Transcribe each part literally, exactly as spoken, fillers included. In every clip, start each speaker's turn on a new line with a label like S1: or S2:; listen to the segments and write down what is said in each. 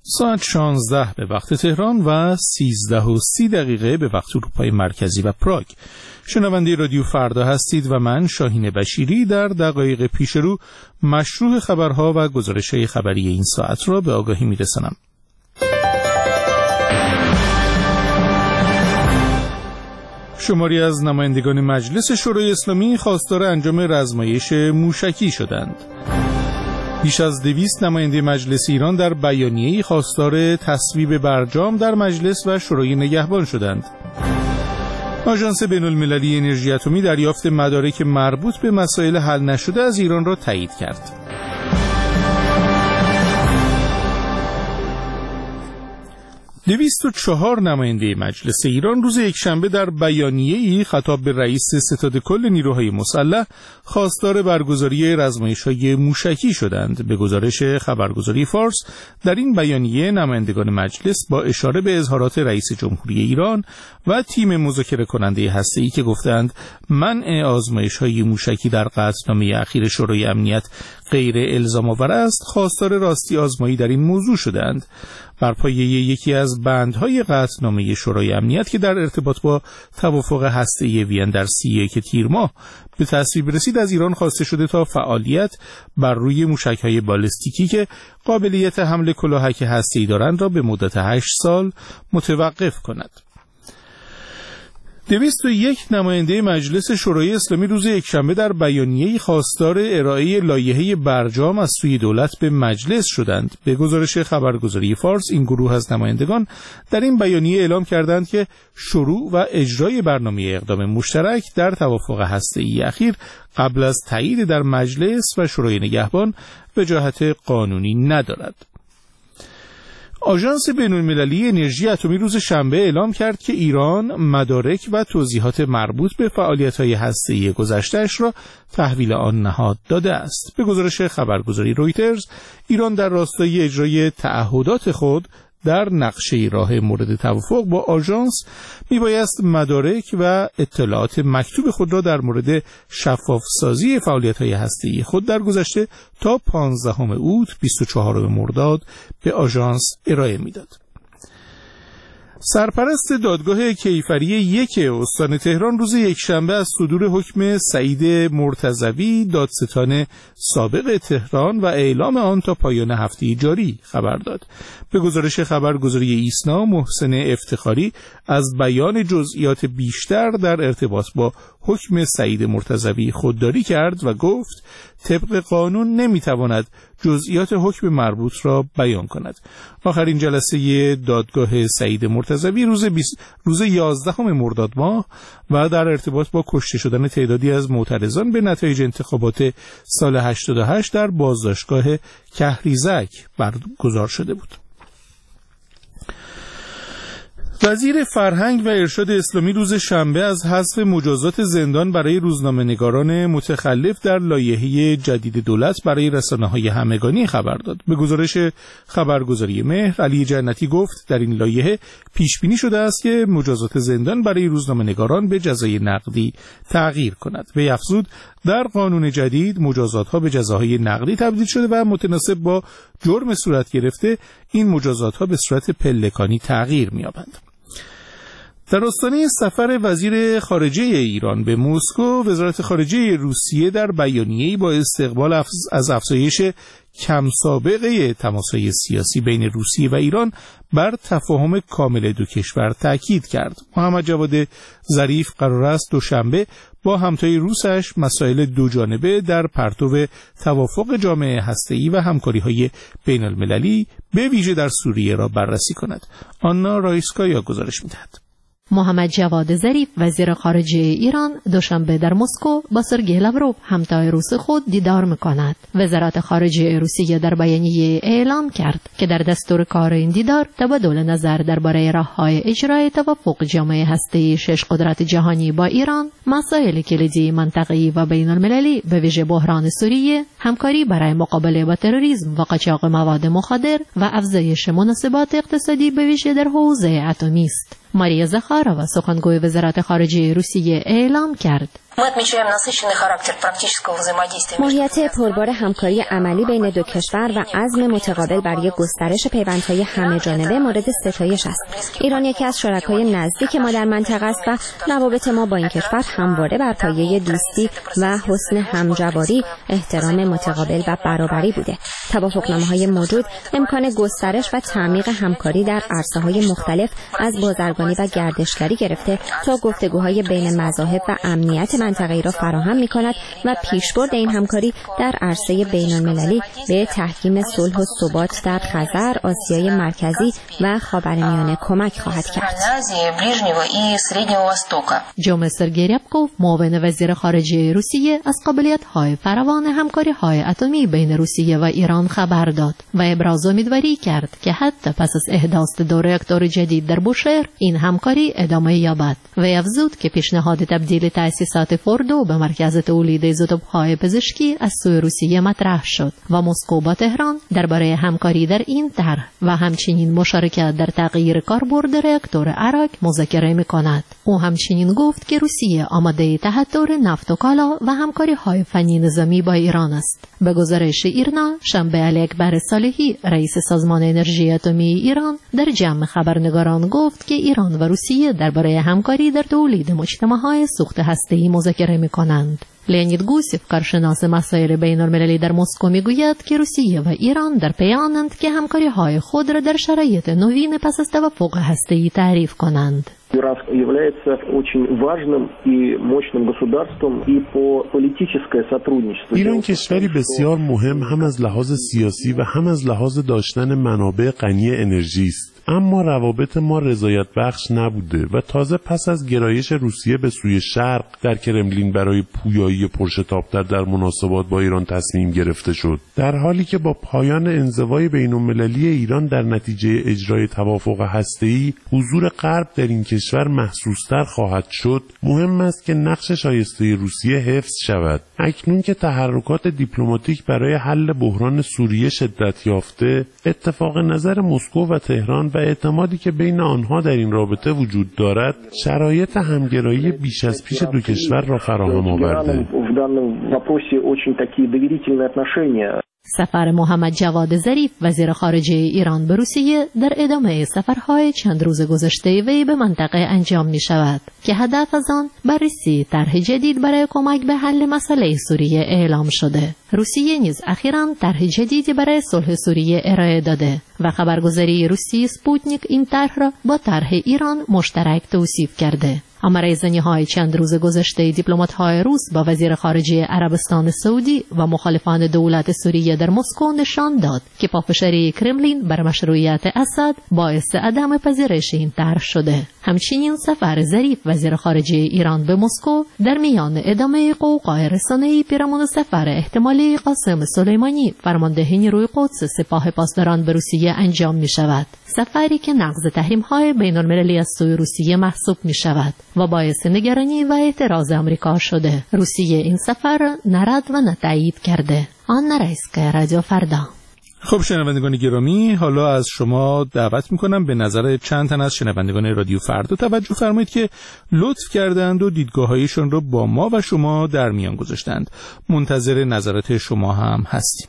S1: ساعت شانزده به وقت تهران و سیزده و سی دقیقه به وقت اروپای مرکزی و پراگ. شنونده رادیو فردا هستید و من شاهین بشیری در دقایق پیش رو مشروع خبرها و گزارش‌های خبری این ساعت را به آگاهی می‌رسانم. شماری از نمایندگان مجلس شورای اسلامی خواستار انجام رزمایش موشکی شدند. بیش از دویست نماینده مجلس ایران در بیانیه‌ای خواستار تصویب برجام در مجلس و شورای نگهبان شدند. آژانس بین‌المللی انرژی اتمی دریافت مدارک مربوط به مسائل حل نشده از ایران را تایید کرد. دویست و چهار نماینده مجلس ایران روز یکشنبه در بیانیه‌ای خطاب به رئیس ستاد کل نیروهای مسلح خواستار برگزاری رزمایش‌های موشکی شدند. به گزارش خبرگزاری فارس، در این بیانیه نمایندگان مجلس با اشاره به اظهارات رئیس جمهوری ایران و تیم مذاکره کننده هسته‌ای که گفتند منع آزمایش‌های موشکی در قطعنامه اخیر شورای امنیت غیر الزام آور است، خواستار راستی آزمایی در این موضوع شدند. بر پایه یکی از بندهای قطعنامه شورای امنیت که در ارتباط با توافق هسته‌ای وین در سی و یک تیر ماه به تصویب رسید، از ایران خواسته شده تا فعالیت بر روی موشک‌های بالستیکی که قابلیت حمل کلاهک هسته‌ای دارند را به مدت هشت سال متوقف کند. دویست و یک نماینده مجلس شورای اسلامی روز یکشنبه در بیانیه‌ای خواستار ارائه لایحه برجام از سوی دولت به مجلس شدند. به گزارش خبرگزاری فارس، این گروه از نمایندگان در این بیانیه اعلام کردند که شروع و اجرای برنامه اقدام مشترک در توافق هسته‌ای اخیر قبل از تایید در مجلس و شورای نگهبان وجاهت قانونی ندارد. آژانس بین‌المللی انرژی اتمی روز شنبه اعلام کرد که ایران مدارک و توضیحات مربوط به فعالیت‌های هسته‌ای گذشته‌اش را تحویل آن نهاد داده است. به گزارش خبرگزاری رویترز، ایران در راستای اجرای تعهدات خود در نقشه راه مورد توافق با آژانس میبایست مدارک و اطلاعات مکتوب خود را در مورد شفاف سازی فعالیت‌های هسته‌ای خود در گذشته تا پانزدهم اوت بیست و چهارم مرداد به آژانس ارائه میداد. سرپرست دادگاه کیفری یک استان تهران روز یکشنبه از صدور حکم سعید مرتضوی دادستان سابق تهران و اعلام آن تا پایان هفته جاری خبر داد. به گزارش خبرگزاری ایسنا، محسن افتخاری از بیان جزئیات بیشتر در ارتباط با حکم سعید مرتضوی خودداری کرد و گفت طبق قانون نمیتواند جزئیات حکم مربوط را بیان کند. آخرین جلسه دادگاه سعید مرتضوی روز بیست روز یازدهم مرداد ماه و در ارتباط با کشته شدن تعدادی از معترضان به نتایج انتخابات سال هشتاد و هشت در بازداشتگاه کهریزک برگزار شده بود. وزیر فرهنگ و ارشاد اسلامی روز شنبه از حذف مجازات زندان برای روزنامه‌نگاران متخلف در لایحه جدید دولت برای رسانه‌های همگانی خبر داد. به گزارش خبرگزاری مهر، علی جنتی گفت در این لایحه پیش بینی شده است که مجازات زندان برای روزنامه‌نگاران به جزای نقدی تغییر کند. وی افزود در قانون جدید مجازات‌ها به جزاهای نقدی تبدیل شده و متناسب با جرم صورت گرفته این مجازات‌ها به صورت پلکانی تغییر می‌یابند. در آستانه سفر وزیر خارجه ایران به مسکو، وزارت خارجه روسیه در بیانیه‌ای با استقبال از افزایش کم سابقه تماس‌های سیاسی بین روسیه و ایران بر تفاهم کامل دو کشور تاکید کرد. محمد جواد ظریف قرار است دوشنبه با همتای روسش مسائل دو جانبه در پرتو توافق جامعه هسته‌ای و همکاری‌های بین‌المللی به ویژه در سوریه را بررسی کند. آنا رایسکایا گزارش می‌دهد.
S2: محمد جواد ظریف وزیر خارجه ایران دوشنبه در مسکو با سرگئی لاوروف همتای روس خود دیدار می‌کند. وزارت خارجه روسیه در بیانیه اعلام کرد که در دستور کار این دیدار تبادل نظر درباره راه‌های اجرای توافق جامعه هسته‌ای شش قدرت جهانی با ایران، مسائل کلیدی منطقه‌ای و بین‌المللی به ویژه بحران سوریه، همکاری برای مقابله با تروریسم و قاچاق مواد مخدر و افزایش مناسبات اقتصادی به ویژه در حوزه اتمی است. ماریا زخارova سخنگوی وزارت خارجه روسیه اعلام کرد
S3: ماهیت پربار همکاری عملی بین دو کشور و عزم متقابل برای گسترش پیوندهای همه‌جانبه مورد ستایش است. ایران یکی از شرکای نزدیک ما در منطقه است و روابط ما با این کشور همواره بر پایه دوستی و حسن همجواری، احترام متقابل و برابری بوده. توافقنامه‌های موجود امکان گسترش و تعمیق همکاری در عرصه‌های مختلف از بازرگانی و گردشگری گرفته تا گفتگوهای بین مذاهب و امنیت منطقه‌ای را فراهم می‌کند و پیشبرد این همکاری در عرصه بین‌المللی به تحکیم صلح و ثبات در خزر، آسیای مرکزی و خاورمیانه کمک خواهد کرد.
S2: جامع سرگی ریبکوف، معاون وزیر خارجه روسیه، از قابلیت‌های فراوان همکاری‌های اتمی بین روسیه و ایران خبر داد و ابراز امیدواری کرد که حتی پس از احداث دو راکتور جدید در بوشهر این همکاری ادامه یابد و افزود که پیشنهاد تبدیل تأسیسات فوردو به مرکز تولید ایزوتوپ‌های پزشکی از سوی روسیه مطرح شد و مسکو با تهران درباره همکاری در این طرح و همچنین مشارکت در تغییر کاربرد راکتور عراق مذاکره می‌کند. او همچنین گفت که روسیه آماده تحضر نفت و کالا و همکاری‌های فنی نظامی با ایران است. به گزارش ایرنا، شنبه علی اکبر صالحی، رئیس سازمان انرژی اتمی ایران، در جمع خبرنگاران گفت که ایران و روسیه درباره همکاری در تولید مجتمع‌های سوخت هسته‌ای مذاکره می‌کنند. لئونید گوسیف، کارشناس مسائل بین‌المللی در مسکو، میگوید که روسیه و ایران در پیانند که همکاری‌های خود را در شرایط نوین پس از توافق هسته‌ای تعریف کنند.
S4: Иран является очень важным и мощным государством и по политическое сотрудничество.
S5: ایران کشوری بسیار مهم هم از لحاظ سیاسی و هم از لحاظ داشتن منابع غنی انرژی است. اما روابط ما رضایت بخش نبوده و تازه پس از گرایش روسیه به سوی شرق در کرملین برای پویایی پرشتاب‌تر در مناسبات با ایران تصمیم گرفته شد. در حالی که با پایان انزوای بین‌المللی ایران در نتیجه اجرای توافق هسته‌ای، حضور غرب در این کشور محسوس‌تر خواهد شد، مهم است که نقش شایسته روسیه حفظ شود. اکنون که تحرکات دیپلماتیک برای حل بحران سوریه شدت یافته، اتفاق نظر مسکو و تهران و اعتمادی که بین آنها در این رابطه وجود دارد، شرایط همگرایی بیش از پیش دو کشور را فراهم آورده.
S2: سفر محمد جواد ظریف، وزیر خارجه ایران به روسیه، در ادامه سفرهای چند روز گذشته وی به منطقه انجام می شود که هدف از آن بررسی طرح جدید برای کمک به حل مسئله سوریه اعلام شده. روسیه نیز اخیراً طرح جدیدی برای صلح سوریه ارائه داده و خبرگزاری روسی سپوتنیک این طرح را با طرح ایران مشترک توصیف کرده. اما رایزنی‌های چند روز گذشته دیپلمات‌های روس با وزیر خارجه عربستان سعودی و مخالفان دولت سوریه در مسکو نشان داد که پافشاری کرملین بر مشروعیت اسد باعث عدم پذیرش این طرح شده. همچنین سفر ظریف وزیر خارجه ایران به مسکو در میان ادامه قوقای رسانه‌ای پیرامون سفر احتمالی قاسم سلیمانی، فرمانده نیروی قدس سپاه پاسداران به روسیه انجام می شود. سفری که نقض تحریم‌های بین‌المللی از سوی روسیه محسوب می شود و باعث نگرانی و اعتراض آمریکا شده. روسیه این سفر نرد و نتایید کرده. آن نرایسکه رادیو فردا.
S1: خب شنوندگان گرامی، حالا از شما دعوت میکنم به نظر چند تن از شنوندگان رادیو فردا توجه فرمایید که لطف کردند و دیدگاه‌هایشان را با ما و شما در میان گذاشتند. منتظر نظرات شما هم هستیم.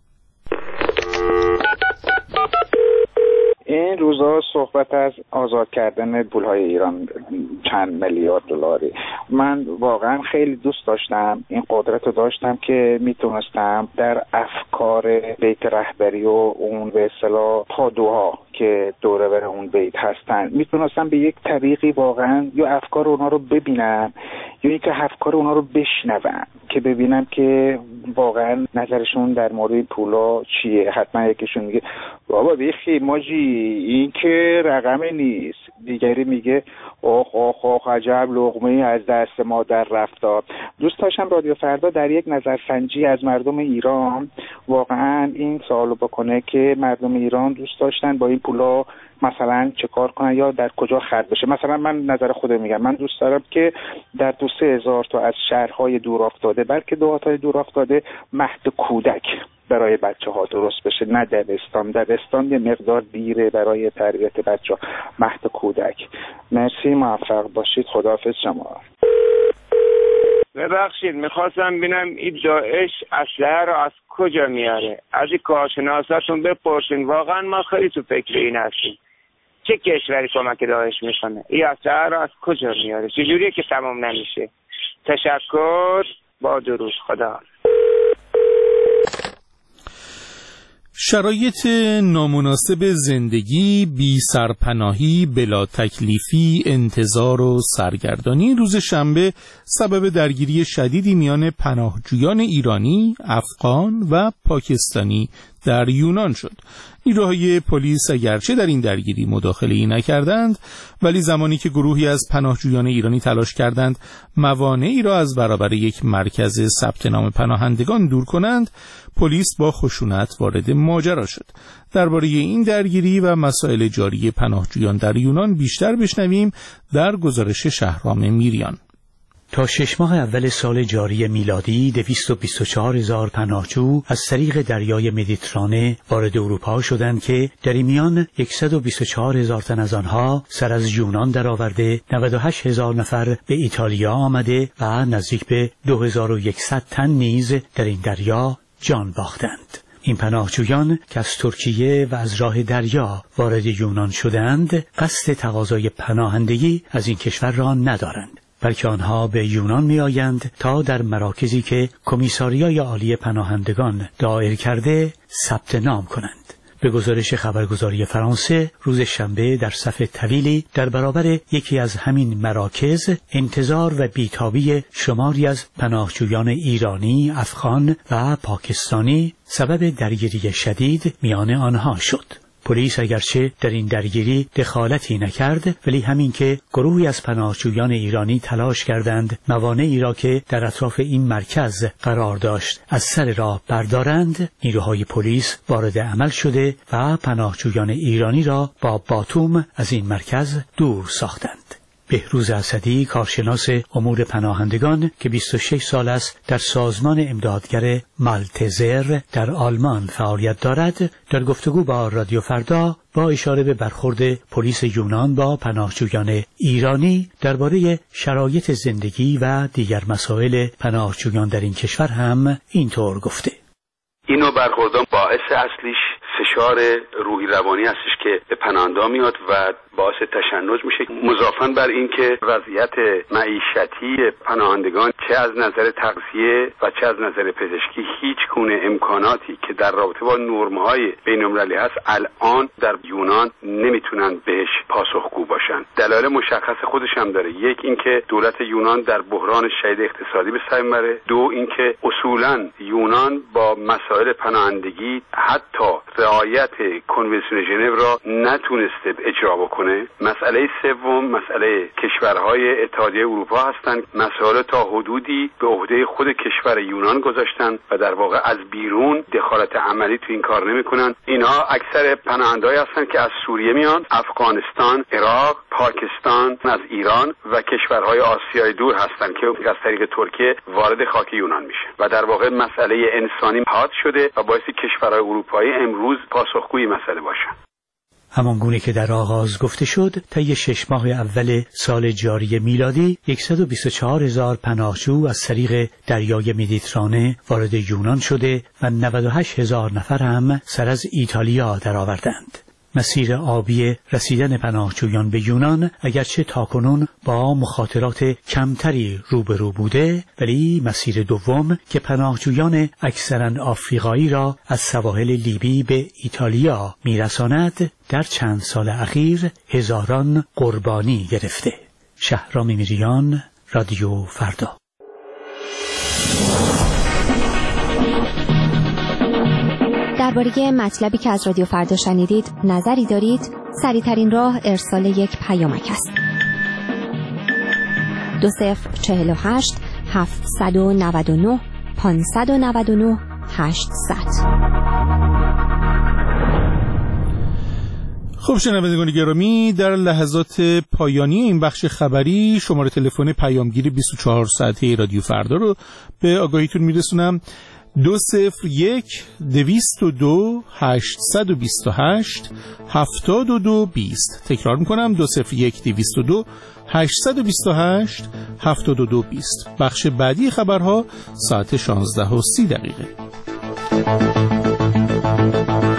S6: این روزها صحبت از آزاد کردن پولهای ایران چند میلیارد دلاری، من واقعا خیلی دوست داشتم، این قدرت رو داشتم که میتونستم در افکار بیت رهبری و اون به اصطلاح پادوها که دوره بر اون بیت هستن، میتونستم به یک طریقی واقعا یا افکار اونا رو ببینم یا اینکه افکار اونا رو بشنوم که ببینم که واقعا نظرشون در مورد پولا چیه. حتما یکیشون میگه بابا بیخی ماجی این که رقم نیست، دیگری میگه آخ آخ آخ عجب لقمه از دست ما در رفت. دوست داشتم رادیو فردا در یک نظرسنجی از مردم ایران واقعا این سوالو بکنه که مردم ایران دوست داشتن با این پولا مثلا چه کار کنن یا در کجا خرج بشه. مثلا من نظر خودم میگم، من دوست دارم که در دو سه هزار تا از شهرهای دور افتاده بلکه دهات‌های دور افتاده مهد کودک برای بچه ها درست بشه، نه دبستان. دبستان یه مقدار دیره برای تربیت بچه ها. مهد کودک. مرسی، موفق باشید. خداحافظ شما.
S7: ببخشید میخواستم ببینم این داعش اسلحه رو از کجا میاره؟ از این کارشناساتون بپرسین. واقعا ما خیلی تو فکر این هستیم. چه کشوری کمک داعش میکنه؟ این اسلحه رو از کجا میاره؟ چجوریه که تمام نمیشه؟ تشکر، با درود، خدا.
S1: شرایط نامناسب زندگی، بی سرپناهی، بلا تکلیفی، انتظار و سرگردانی روز شنبه سبب درگیری شدیدی میان پناهجویان ایرانی، افغان و پاکستانی در یونان شد. نیروهای پلیس اگرچه در این درگیری مداخله‌ای نکردند، ولی زمانی که گروهی از پناهجویان ایرانی تلاش کردند موانعی را از برابر یک مرکز ثبت نام پناهندگان دور کنند، پلیس با خشونت وارد ماجرا شد. درباره این درگیری و مسائل جاری پناهجویان در یونان بیشتر بشنویم در گزارش شهرام میریان.
S8: تا شش ماه اول سال جاری میلادی دویست و بیست و چهار هزار پناهجو از طریق دریای مدیترانه وارد اروپا شدند که در این میان صد و بیست و چهار هزار تن از آنها سر از یونان درآورده، نود و هشت هزار نفر به ایتالیا آمده و نزدیک به دو هزار و صد تن نیز در این دریا جان باختند. این پناهجویان که از ترکیه و از راه دریا وارد یونان شدند، قصد تقاضای پناهندگی از این کشور را ندارند، بلکه آنها به یونان می آیند تا در مراکزی که کمیساریای عالی پناهندگان دایر کرده ثبت نام کنند. به گزارش خبرگزاری فرانسه، روز شنبه در صف طویلی در برابر یکی از همین مراکز انتظار و بیتابی شماری از پناهجویان ایرانی، افغان و پاکستانی سبب درگیری شدید میان آنها شد. پلیس اگرچه در این درگیری دخالتی نکرد، ولی همین که گروهی از پناهجویان ایرانی تلاش کردند موانعی را که در اطراف این مرکز قرار داشت از سر راه بردارند، نیروهای پلیس وارد عمل شده و پناهجویان ایرانی را با باتوم از این مرکز دور ساختند. بهروز اسدی، کارشناس امور پناهندگان که بیست و شش سال است در سازمان امدادگر مالتزر در آلمان فعالیت دارد، در گفتگو با رادیو فردا با اشاره به برخورد پلیس یونان با پناهجویان ایرانی درباره شرایط زندگی و دیگر مسائل پناهجویان در این کشور هم اینطور گفته:
S9: این نوع برخوردان باعث اصلیش فشار روحی روانی هستش که به پناهنده میاد و باعث تشنج میشه، مضافاً بر این که وضعیت معیشتی پناهندگان چه از نظر تغذیه و چه از نظر پزشکی هیچ گونه امکاناتی که در رابطه با نرم‌های بین‌المللی هست الان در یونان نمیتونن بهش پاسخگو باشن. دلایل مشخص خودش هم داره. یک اینکه دولت یونان در بحران شدید اقتصادی به سر میبره، دو اینکه اصولاً یونان با مسائل پناهندگی حتی رعایت کنوانسیون ژنو را نتونسته اجرا بکنه. مسئله سوم مسئله کشورهای اتحادیه اروپا هستند. مسائل تا حدودی به عهده خود کشور یونان گذاشتن و در واقع از بیرون دخالت عملی تو این کار نمیکنن. اینها اکثر پناهنده‌ای هستند که از سوریه میان، افغانستان، عراق، پاکستان، از ایران و کشورهای آسیای دور هستند که از طریق ترکیه وارد خاک یونان میشه و در واقع مسئله انسانی حاد شده و باعث کشورهای اروپایی امروز پاسخگوی مسئله باشن.
S8: همان گونه که در آغاز گفته شد، طی شش ماه اول سال جاری میلادی صد و بیست و چهار هزار پناهجو از طریق دریای مدیترانه وارد یونان شده و نود و هشت هزار نفر هم سر از ایتالیا درآوردند. مسیر آبی رسیدن پناهجویان به یونان اگرچه تاکنون با مخاطرات کمتری روبرو بوده، ولی مسیر دوم که پناهجویان اکثرا آفریقایی را از سواحل لیبی به ایتالیا میرساند، در چند سال اخیر هزاران قربانی گرفته. شهرام میریان، رادیو فردا.
S3: درباره مطلبی که از رادیو فردا شنیدید نظری دارید؟ سریع‌ترین راه ارسال یک پیامک است. دو صفر چهل و هشت هفتصد و نود و نه پانصد و نود و نه هشتصد.
S1: خب شنوندگان گرامی، در لحظات پایانی این بخش خبری شماره تلفن پیامگیر بیست و چهار ساعته رادیو فردا رو به آگاهیتون میرسونم. دو صفر یک دویست و دو هشتصد و بیست و هشت هفتاد و دو بیست. تکرار میکنم دو صفر یک دویست و دو هشتصد و بیست و هشت هفتاد و دو بیست. بخش بعدی خبرها ساعت شانزده و سی دقیقه.